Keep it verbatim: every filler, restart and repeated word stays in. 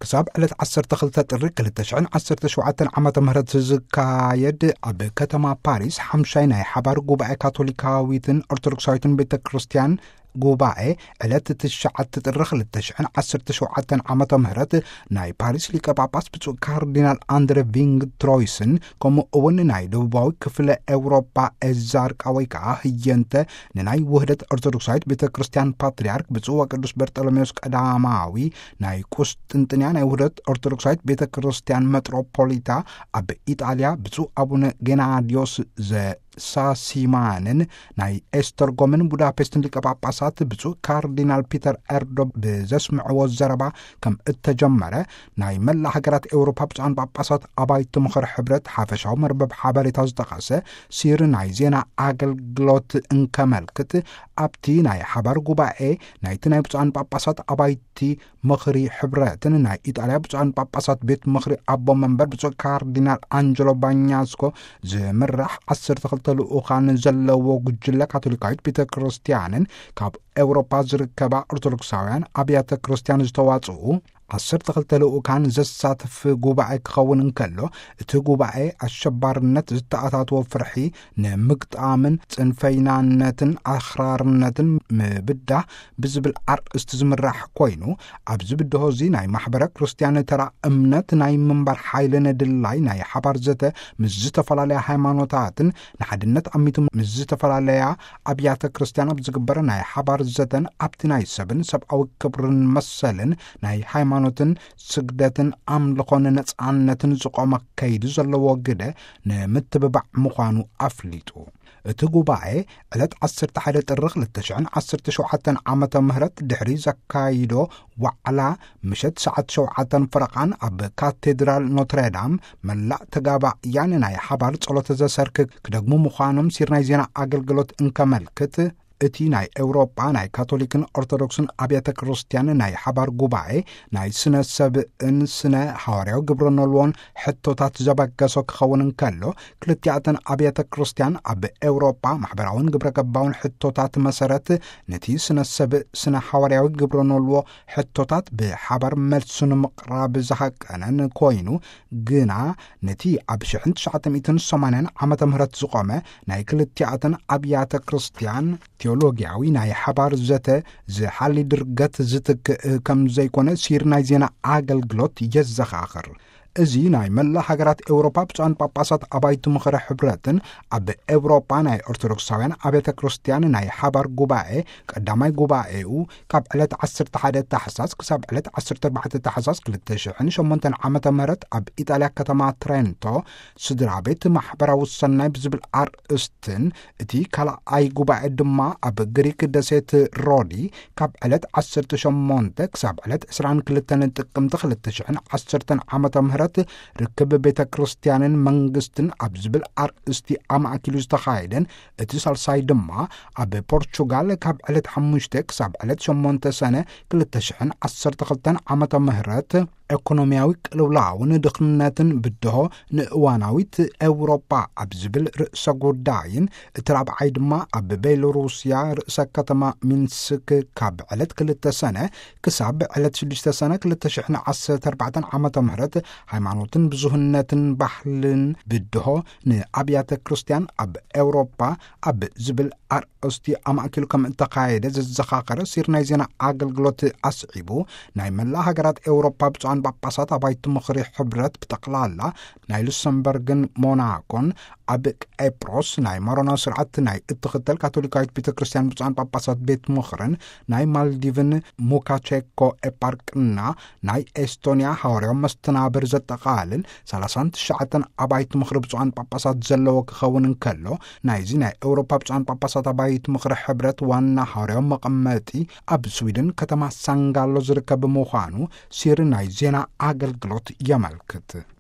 كساب على عشرة خلطة طريق لتشعن عشرة شوعة عمة مهرت زكايد أب كتما باريس حمشينا حبار قوبا كاثوليكاويتن أرثوذكساويتن بيت كريستيان قوباء علات تشعت تطرخ للتشعن عصر تشوعة عمة مهرت ناي باريس ليكا باباس بتو كاردينال أندري فينغ ترويسن كومو أون ناي دوباوي كفل أوروبا الزارك أويكا هينت ناي وحدة أرثوذكسايت بيت كريستيان باتريارك بتو قدوس برتولوميوس قداماوي ناي قسطنطينية ناي وحدة أرثوذكسايت بيت كريستيان متروبوليتا أب إيطاليا بتو أبونا جيناديوس ز ساسيمانن ناي استرغومن بودابست ليكا باباسات بتو كاردينال بيتر اردوب بزسمعو الزربا كم اتجمره ناي ملا حقرات اوروبا بتوان باباسات ابايت مخر حبرت حافشاو مربب حباري تازدقاسه سير ناي زينا اقل جلوت انكملكت ابتي ناي حبار قبائي ناي تناي بتوان باباسات ابايتي مخري حبرتن ناي ايطاليا بتوان باباسات بيت مخري ابو منبر بتو كاردينال انجلو بانياسكو زمرح عصر تخلط لؤخان زلو قجلة كاثوليكايت بيت كريستيانن كاب أوروبا زركبا أرثوذكساويان أبيات كريستيان زتواصو عصر تخلتلو كان زسات في قوبعي كخون انكالو اتو قوبعي الشبارنت زتاعتات وفرحي نمقت آمن تنفينانتن أخرارنتن مبدا بزبل عرق استزمراح كوينو عبزبده هوزي ناي محبرة كريستيان ترى امنت ناي منبر حايلن دلاي ناي حبار زتا مزتا فلاليا حيمانوتاتن نحدنت أميتو مزتا فلاليا أبيات كريستيان بزقبر ناي حبار زتن أبتي ناي سبن سب أو كبرن مسلن ناي حيمان ሃይማኖትን ስግደትን አምልኾን ነጻነትን ዝቆመ ከይድ ዘለዎ ግደ ንምትብባዕ ምዃኑ አፍሊጡ እቲ ጉባኤ ዕለት عشرة واحد ጥርኽ ሁለት ሺህ ዓሰርተ ሸውዓተ ዓመተ ምህረት ድሕሪ ዘካይዶ ዋዕላ ምሸት ሰዓት ሸውዓተ ፍረቓን ኣብ ካቴድራል ኖትረዳም መላእ ተጋባእያን ናይ ሓባር ጸሎተ ዘሰርክ ክደግሙ ምዃኖም ሲርናይ ዜና ኣገልግሎት እንከመልክት እቲ ናይ ኤውሮጳ ናይ ካቶሊክን ኦርቶዶክስን ኣብያተ ክርስቲያን ናይ ሓባር ጉባኤ ናይ ስነ ሰብእን ስነ ሐዋርያው ግብረኖልዎን ሕቶታት ዘበገሶ ክኸውን እንከሎ ክልቲኣተን ኣብያተ ክርስቲያን ኣብ ኤውሮጳ ማሕበራውን ግብረገባውን ሕቶታት መሰረት ነቲ ስነ ሰብእ ስነ ሐዋርያው ግብረኖልዎ ሕቶታት ብሓባር መልሱን ምቕራብ ዝሓቀነን ኮይኑ ግና ነቲ ኣብ ሺህ ተስዓተ ሚእቲ ሰማንያ ዓመተ ምህረት ዝቆመ ናይ ክልቲኣተን ኣብያተ ክርስቲያን ቴዎሎጊያዊ ናይ ሓባር ዘተ ዝሓሊ ድርገት ዝትክ ከም ዘይኮነ ሲር ናይ ዜና ኣገልግሎት የዘኻኽር እዚ ናይ መላ ሃገራት ኤውሮፓ ብፁዓን ጳጳሳት ኣባይቲ ምኽረ ሕብረትን ኣብ ኤውሮፓ ናይ ኦርቶዶክሳውያን ኣብያተ ክርስቲያን ናይ ሓባር ጉባኤ ቀዳማይ ጉባኤኡ ካብ ዕለት عشرة واحد ታሕሳስ ክሳብ ዕለት عشرة أربعة ታሕሳስ ሁለት ሺህ ሸሞንተ ዓመተ ምህረት ኣብ ኢጣልያ ከተማ ትሬንቶ ስድራ ቤት ማሕበራዊ ሰናይ ብዝብል ኣርእስትን እቲ ካልኣይ ጉባኤ ድማ ኣብ ግሪክ ደሴት ሮዲ ካብ ዕለት عشرة وثمانية ክሳብ ዕለት عشرين وثلاثين ጥቅምቲ ሁለት ሺህ ዓሰርተ ዓመተ ምህረት ርክብ ቤተ ክርስቲያንን መንግስትን ኣብ ዝብል ኣርእስቲ ኣማእኪሉ ዝተኻየደን እቲ ሳልሳይ ድማ ኣብ ፖርቹጋል ካብ ዕለት ሓሙሽተ ክሳብ ዕለት ሸሞንተ ሰነ ሁለት ሺህ ዓሰርተ ክልተ ዓመተ ምህረት ኢኮኖሚያዊ ቅልውላውን ድኽነትን ብድሆ ንእዋናዊት ኤውሮጳ ኣብ ዝብል ርእሰ ጉዳይን እቲ ራብዓይ ድማ ኣብ ቤሎሩስያ ርእሰ ከተማ ሚንስክ ካብ ዕለት ክልተ ሰነ ክሳብ ዕለት ሽዱሽተ ሰነ ሁለት ሺህ ዓሰርተ ኣርባዕተ ዓመተ ምህረት ሃይማኖትን ብዙህነትን ባህልን ብድሆ ንኣብያተ ክርስቲያን ኣብ ኤውሮጳ ኣብ ዝብል ኣርእስቲ ኣማእኪሉ ከም እተኻየደ ዘዘኻኸረ ሲር ናይ ዜና ኣገልግሎት ኣስዒቡ ናይ መላ ሃገራት ኤውሮጳ ብፁዓን ጳጳሳት ኣባይቲ ምኽሪ ሕብረት ብጠቕላላ ናይ ሉክሰምበርግን ሞናኮን ኣብ ኤፕሮስ ናይ ማሮና ስርዓት ናይ እትኽተል ካቶሊካዊት ቤተ ክርስቲያን ብፁዓን ጳጳሳት ቤት ምኽርን ናይ ማልዲቭን ሙካቼኮ ኤፓርክና ናይ ኤስቶኒያ ሐዋርያው መስተናብር ዘጠቓልል ሰላሳ ትሽዓተ ኣባይቲ ምኽሪ ብፁዓን ጳጳሳት ዘለዎ ክኸውን እንከሎ ናይዚ ናይ ኤውሮፓ ብፁዓን ጳጳሳት ኣባይቲ ምኽሪ ሕብረት ዋና ሐዋርያው መቐመጢ ኣብ ስዊድን ከተማ ሳንጋሎ ዝርከብ ምዃኑ ሲር ናይ ዜና ኣገልግሎት ያመልክት